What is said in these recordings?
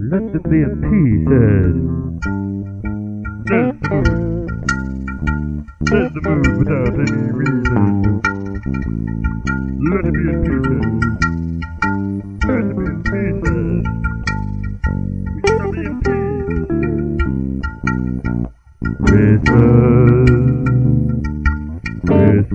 Let them be in pieces. Let the mood without any reason. Let it be in pieces. Let it be in pieces. We shall be in peace. Christmas.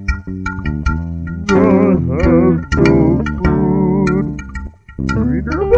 Reader?